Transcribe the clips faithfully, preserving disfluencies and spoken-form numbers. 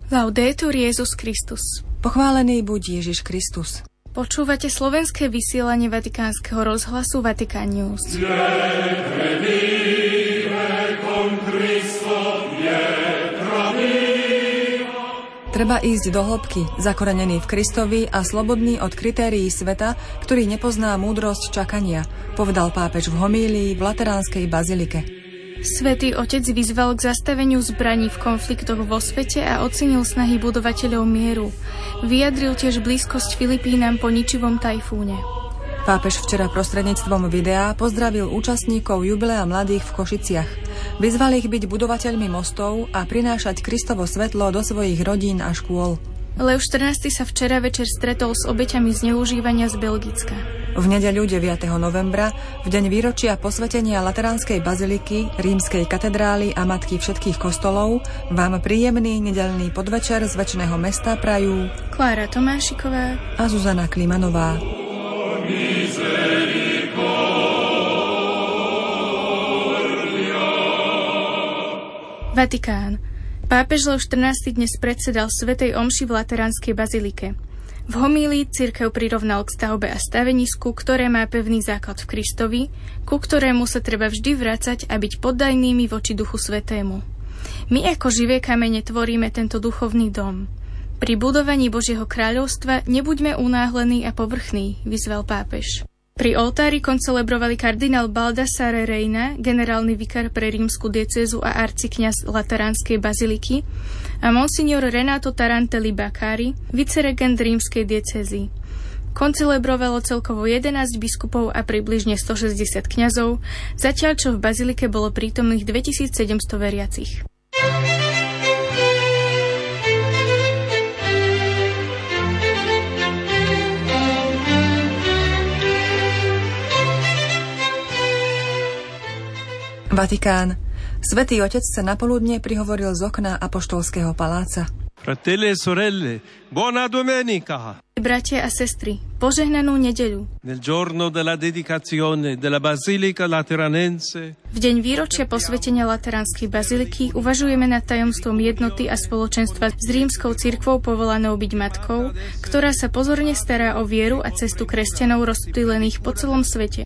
Laudetur Jesus Christus. Pochválený buď Ježiš Kristus. Počúvate slovenské vysielanie Vatikánskeho rozhlasu Vatikan News. Treba ísť do hĺbky, zakorenený v Kristovi a slobodný od kritérií sveta, ktorý nepozná múdrosť čakania, povedal pápež v homílii v Lateránskej bazilike. Svätý Otec vyzval k zastaveniu zbraní v konfliktoch vo svete a ocenil snahy budovateľov mieru. Vyjadril tiež blízkosť Filipínam po ničivom tajfúne. Pápež včera prostredníctvom videa pozdravil účastníkov jubilea mladých v Košiciach. Vyzval ich byť budovateľmi mostov a prinášať Kristovo svetlo do svojich rodín a škôl. Leo štrnásty sa včera večer stretol s obeťami zneužívania z Belgicka. V nedeľu deviateho novembra, v deň výročia posvetenia Lateránskej baziliky, Rímskej katedrály a Matky všetkých kostolov, vám príjemný nedeľný podvečer z večného mesta prajú Klára Tomášiková a Zuzana Klimanová. Vatikán. Pápež Leo štrnásty dnes predsedal svätej omši v Lateránskej bazilike. V homílii cirkev prirovnal k stavbe a stavenisku, ktoré má pevný základ v Kristovi, ku ktorému sa treba vždy vracať a byť poddajnými voči Duchu Svätému. My ako živé kamene tvoríme tento duchovný dom. Pri budovaní Božieho kráľovstva nebuďme unáhlení a povrchní, vyzval pápež. Pri oltári koncelebrovali kardinál Baldassare Reina, generálny vikár pre rímsku diecézu a arcikňaz Lateránskej baziliky, a monsignor Renato Tarantelli Baccari, viceregent rímskej diecézy. Koncelebrovalo celkovo jedenásť biskupov a približne stošesťdesiat kňazov, zatiaľ čo v bazilike bolo prítomných dvetisícsedemsto veriacich. Vatikán. Svätý Otec sa napoludne prihovoril z okna apoštolského paláca. Fratelli e sorelle, buona domenica. Bratia a sestry, požehnanú nedeľu. Nel giorno della dedicazione della Basilica Lateranense. V deň výročia posvetenia Lateránskej baziliky uvažujeme nad tajomstvom jednoty a spoločenstva s rímskou cirkvou povolanou byť matkou, ktorá sa pozorne stará o vieru a cestu kresťanov rozptýlených po celom svete.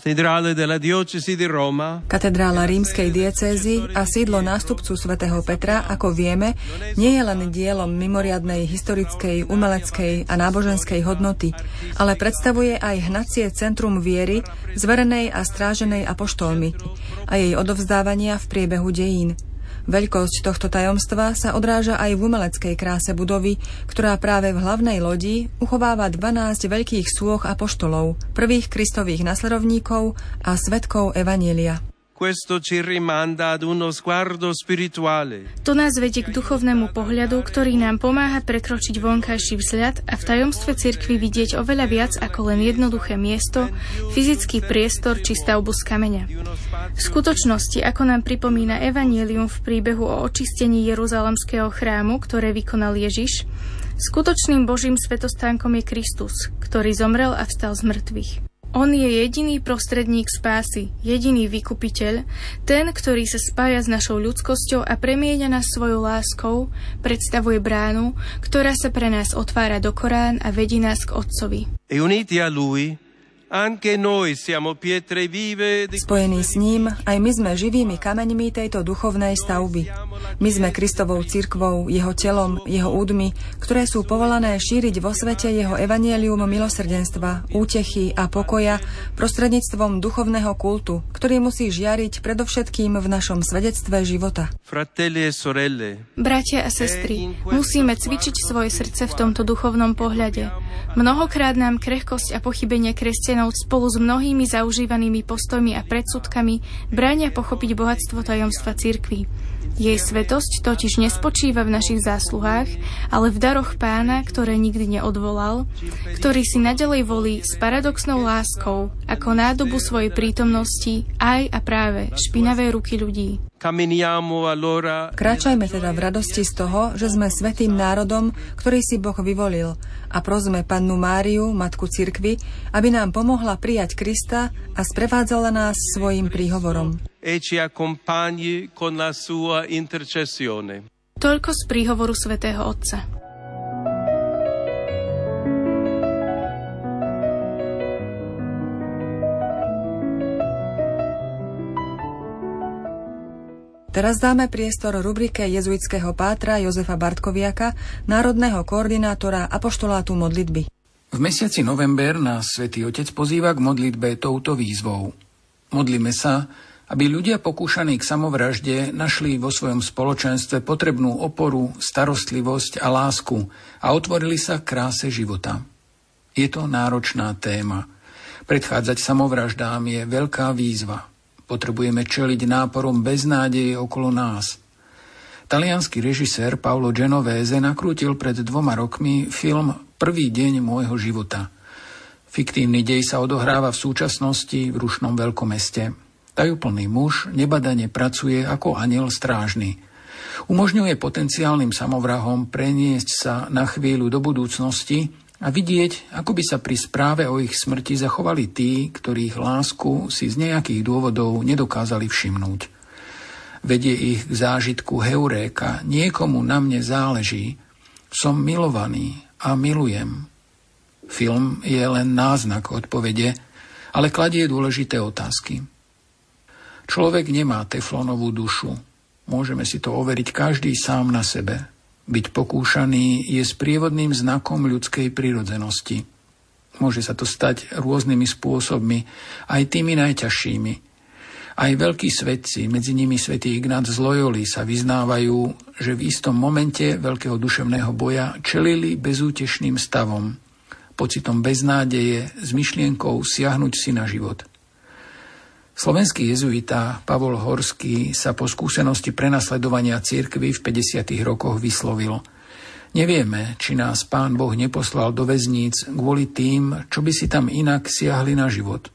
Katedrála rímskej diecézy a sídlo nástupcu svätého Petra, ako vieme, nie je len dielom mimoriadnej historickej, umeleckej a náboženskej hodnoty, ale predstavuje aj hnacie centrum viery, zverenej a stráženej apoštolmi a jej odovzdávania v priebehu dejín. Veľkosť tohto tajomstva sa odráža aj v umeleckej kráse budovy, ktorá práve v hlavnej lodi uchováva dvanásť veľkých sôch apoštolov, prvých Kristových nasledovníkov a svedkov evanjelia. Questo ci rimanda ad uno sguardo spirituale. To nás vedie k duchovnému pohľadu, ktorý nám pomáha prekročiť vonkajší vzhľad a v tajomstve cirkvi vidieť oveľa viac ako len jednoduché miesto, fyzický priestor či stavbu z kameňa. V skutočnosti, ako nám pripomína evanjelium v príbehu o očistení Jeruzalemského chrámu, ktoré vykonal Ježiš, skutočným Božím svätostánkom je Kristus, ktorý zomrel a vstal z mŕtvych. On je jediný prostredník spásy, jediný vykupiteľ, ten, ktorý sa spája s našou ľudskosťou a premieňa nás svojou láskou, predstavuje bránu, ktorá sa pre nás otvára do Korán a vedí nás k Otcovi. E uniti a lui, anche noi siamo pietre vive. Spojení s ním, aj my sme živými kameňmi tejto duchovnej stavby. My sme Kristovou cirkvou, jeho telom, jeho údmi, ktoré sú povolané šíriť vo svete jeho evanjelium milosrdenstva, útechy a pokoja prostredníctvom duchovného kultu, ktorý musí žiariť predovšetkým v našom svedectve života. Fratelli e sorelle. Bratia a sestry, musíme cvičiť svoje srdce v tomto duchovnom pohľade. Mnohokrát nám krehkosť a pochybenie kresťanov spolu s mnohými zaužívanými postojmi a predsudkami bránia pochopiť bohatstvo tajomstva cirkvi. Jej svetosť totiž nespočíva v našich zásluhách, ale v daroch Pána, ktoré nikdy neodvolal, ktorý si naďalej volí s paradoxnou láskou ako nádobu svojej prítomnosti aj a práve špinavé ruky ľudí. Kráčajme teda v radosti z toho, že sme svätým národom, ktorý si Boh vyvolil, a prosme Pannu Máriu, Matku cirkvi, aby nám pomohla prijať Krista a sprevádzala nás svojim príhovorom. Toľko z príhovoru svätého Otca. Teraz dáme priestor rubrike jezuitského pátra Jozefa Bartkoviaka, národného koordinátora apoštolátu modlitby. V mesiaci november nás Svätý Otec pozýva k modlitbe touto výzvou. Modlíme sa, aby ľudia pokúšaní k samovražde našli vo svojom spoločenstve potrebnú oporu, starostlivosť a lásku a otvorili sa k kráse života. Je to náročná téma. Predchádzať samovraždám je veľká výzva. Potrebujeme čeliť náporom beznádeje okolo nás. Taliansky režisér Paolo Genovese nakrútil pred dvoma rokmi film Prvý deň môjho života. Fiktívny dej sa odohráva v súčasnosti v rušnom veľkomeste. Tajúplný muž nebadane pracuje ako anjel strážny. Umožňuje potenciálnym samovrahom preniesť sa na chvíľu do budúcnosti a vidieť, ako by sa pri správe o ich smrti zachovali tí, ktorých lásku si z nejakých dôvodov nedokázali všimnúť. Vedie ich k zážitku heuréka, niekomu na mne záleží, som milovaný a milujem. Film je len náznak odpovede, ale kladie dôležité otázky. Človek nemá teflónovú dušu. Môžeme si to overiť každý sám na sebe. Byť pokúšaný je sprievodným znakom ľudskej prirodzenosti. Môže sa to stať rôznymi spôsobmi, aj tými najťažšími. Aj veľkí svetci, medzi nimi svätý Ignác z Loyoli, sa vyznávajú, že v istom momente veľkého duševného boja čelili bezútešným stavom, pocitom beznádeje, s myšlienkou siahnuť si na život. Slovenský jezuita Pavol Horský sa po skúsenosti prenasledovania cirkvi v päťdesiatych rokoch vyslovil: Nevieme, či nás Pán Boh neposlal do väzníc kvôli tým, čo by si tam inak siahli na život.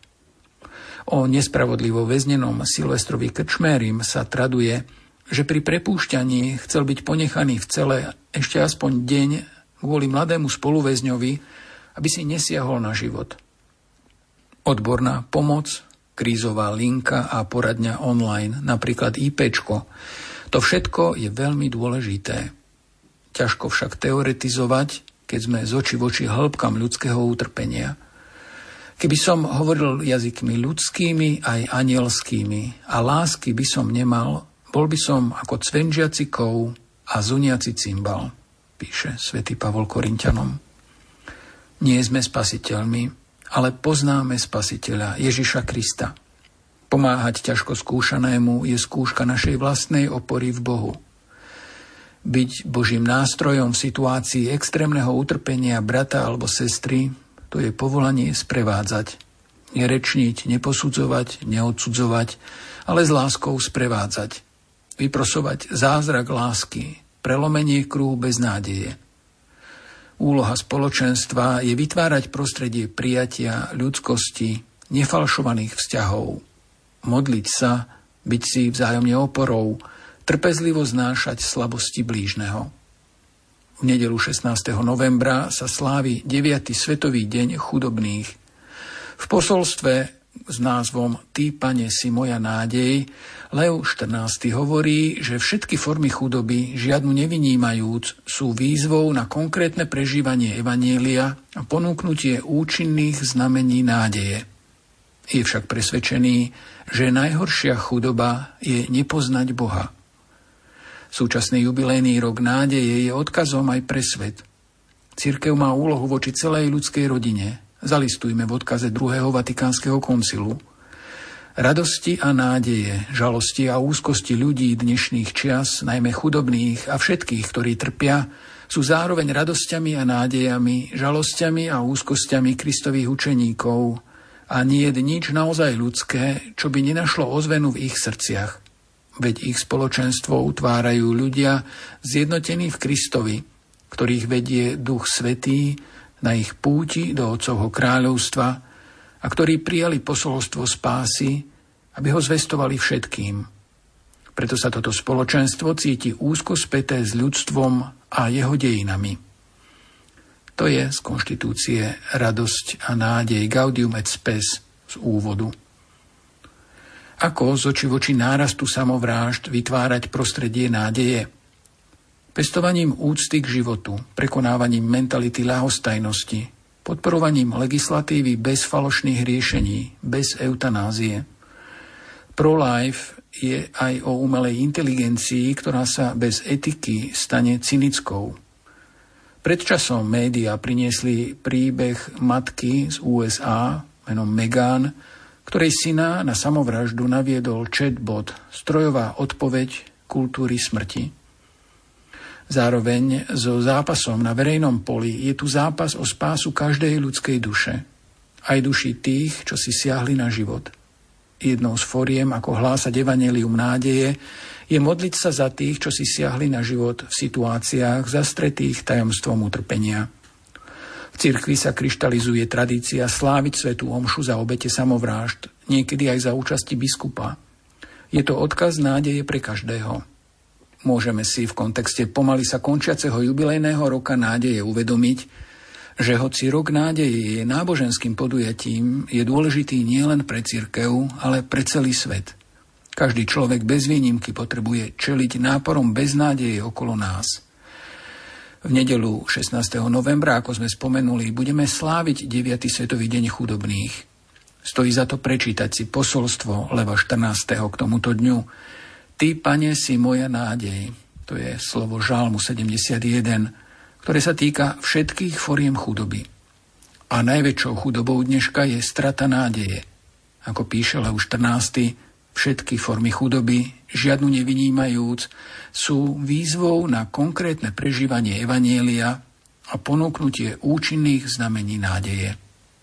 O nespravodlivo väznenom Silvestrovi Krčmérim sa traduje, že pri prepúšťaní chcel byť ponechaný v cele ešte aspoň deň kvôli mladému spoluväzňovi, aby si nesiahol na život. Odborná pomoc, krízová linka a poradňa online, napríklad IPčko. To všetko je veľmi dôležité. Ťažko však teoretizovať, keď sme z oči v oči hĺbkam ľudského utrpenia. Keby som hovoril jazykmi ľudskými aj anielskými a lásky by som nemal, bol by som ako cvenžiaci kov a zuniaci cymbal, píše svätý Pavol Korinťanom. Nie sme spasiteľmi, ale poznáme Spasiteľa Ježiša Krista. Pomáhať ťažko skúšanému je skúška našej vlastnej opory v Bohu. Byť Božím nástrojom v situácii extrémneho utrpenia brata alebo sestry, to je povolanie sprevádzať. Nerečniť, neposudzovať, neodsudzovať, ale s láskou sprevádzať. Vyprosovať zázrak lásky, prelomenie kruhu beznádeje. Úloha spoločenstva je vytvárať prostredie prijatia, ľudskosti, nefalšovaných vzťahov. Modliť sa, byť si vzájomne oporou, trpezlivo znášať slabosti blížneho. V nedeľu šestnásteho novembra sa slávi deviaty Svetový deň chudobných. V posolstve s názvom Ty, Pane, si moja nádej, Leo štrnásty hovorí, že všetky formy chudoby, žiadnu nevynímajúc, sú výzvou na konkrétne prežívanie evanjelia a ponúknutie účinných znamení nádeje. Je však presvedčený, že najhoršia chudoba je nepoznať Boha. Súčasný jubilejný rok nádeje je odkazom aj pre svet. Cirkev má úlohu voči celej ľudskej rodine. Zalistujme v odkaze druhého Vatikánskeho koncilu. Radosti a nádeje, žalosti a úzkosti ľudí dnešných čias, najmä chudobných a všetkých, ktorí trpia, sú zároveň radosťami a nádejami, žalosťami a úzkosťami Kristových učeníkov a nie je nič naozaj ľudské, čo by nenašlo ozvenu v ich srdciach. Veď ich spoločenstvo utvárajú ľudia zjednotení v Kristovi, ktorých vedie Duch Svätý na ich púti do Otcovho kráľovstva a ktorí prijali posolstvo spásy, aby ho zvestovali všetkým. Preto sa toto spoločenstvo cíti úzko späté s ľudstvom a jeho dejinami. To je z konštitúcie Radosť a nádej Gaudium et Spes z úvodu. Ako z oči voči nárastu samovrážd vytvárať prostredie nádeje? pestovaním úcty k životu, prekonávaním mentality ľahostajnosti, podporovaním legislatívy bez falošných riešení, bez eutanázie. Pro-life je aj o umelej inteligencii, ktorá sa bez etiky stane cynickou. Pred časom médiá priniesli príbeh matky z ú es á menom Meghan, ktorej syna na samovraždu naviedol chatbot, strojová odpoveď kultúry smrti. Zároveň so zápasom na verejnom poli je tu zápas o spásu každej ľudskej duše, aj duši tých, čo si siahli na život. Jednou z foriem, ako hlásať evanjelium nádeje, je modliť sa za tých, čo si siahli na život v situáciách zastretých tajomstvom utrpenia. V cirkvi sa kryštalizuje tradícia sláviť svätú omšu za obete samovrážd, niekedy aj za účasti biskupa. Je to odkaz nádeje pre každého. Môžeme si v kontexte pomaly sa končiaceho jubilejného roka nádeje uvedomiť, že hoci rok nádeje je náboženským podujatím, je dôležitý nielen pre cirkev, ale pre celý svet. Každý človek bez výnimky potrebuje čeliť náporom beznádeje okolo nás. V nedeľu šestnásteho novembra, ako sme spomenuli, budeme sláviť deviaty svetový deň chudobných. Stojí za to prečítať si posolstvo Leva štrnásteho k tomuto dňu. Ty, Pane, si moja nádej. To je slovo Žalmu sedemdesiatjeden, ktoré sa týka všetkých foriem chudoby. A najväčšou chudobou dneška je strata nádeje. Ako píše Lev štrnásty, všetky formy chudoby, žiadnu nevynímajúc, sú výzvou na konkrétne prežívanie evanjelia a ponúknutie účinných znamení nádeje.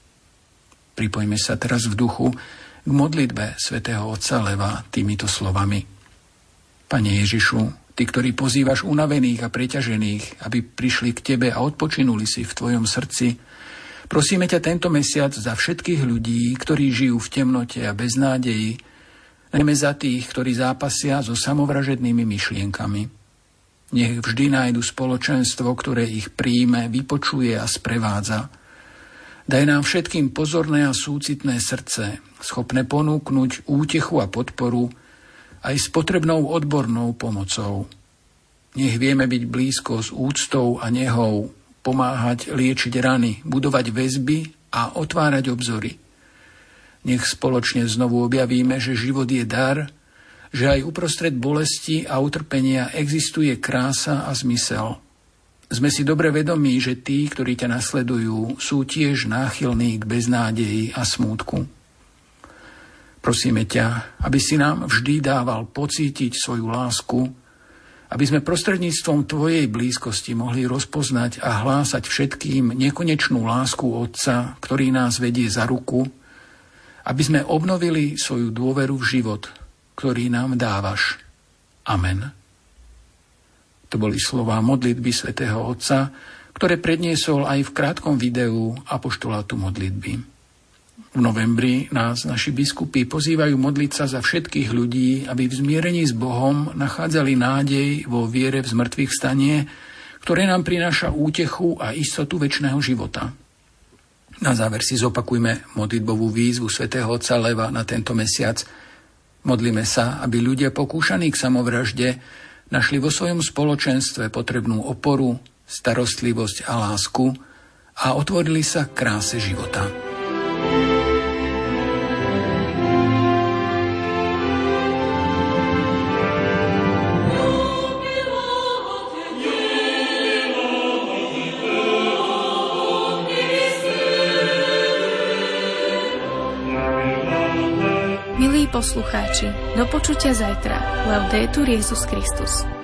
Pripojme sa teraz v duchu k modlitbe svätého otca Leva týmito slovami. Pane Ježišu, Ty, ktorý pozývaš unavených a preťažených, aby prišli k Tebe a odpočinuli si v Tvojom srdci, prosíme ťa tento mesiac za všetkých ľudí, ktorí žijú v temnote a beznádeji, najmä za tých, ktorí zápasia so samovražednými myšlienkami. Nech vždy nájdu spoločenstvo, ktoré ich príjme, vypočuje a sprevádza. Daj nám všetkým pozorné a súcitné srdce, schopné ponúknuť útechu a podporu aj s potrebnou odbornou pomocou. Nech vieme byť blízko s úctou a nehou, pomáhať liečiť rany, budovať väzby a otvárať obzory. Nech spoločne znovu objavíme, že život je dar, že aj uprostred bolesti a utrpenia existuje krása a zmysel. Sme si dobre vedomí, že tí, ktorí ťa nasledujú, sú tiež náchylní k beznádeji a smútku. Prosíme ťa, aby si nám vždy dával pocítiť svoju lásku, aby sme prostredníctvom Tvojej blízkosti mohli rozpoznať a hlásať všetkým nekonečnú lásku Otca, ktorý nás vedie za ruku, aby sme obnovili svoju dôveru v život, ktorý nám dávaš. Amen. To boli slová modlitby svätého Otca, ktoré predniesol aj v krátkom videu apoštolátu modlitby. V novembri nás naši biskupy pozývajú modliť sa za všetkých ľudí, aby v zmierení s Bohom nachádzali nádej vo viere v zmrtvých stanie, ktoré nám prináša útechu a istotu večného života. Na záver si zopakujme modlitbovú výzvu svätého otca Leva na tento mesiac. Modlíme sa, aby ľudia pokúšaní k samovražde našli vo svojom spoločenstve potrebnú oporu, starostlivosť a lásku a otvorili sa kráse života. Milí poslucháči, do počutia zajtra. Laudetur Jesus Christus.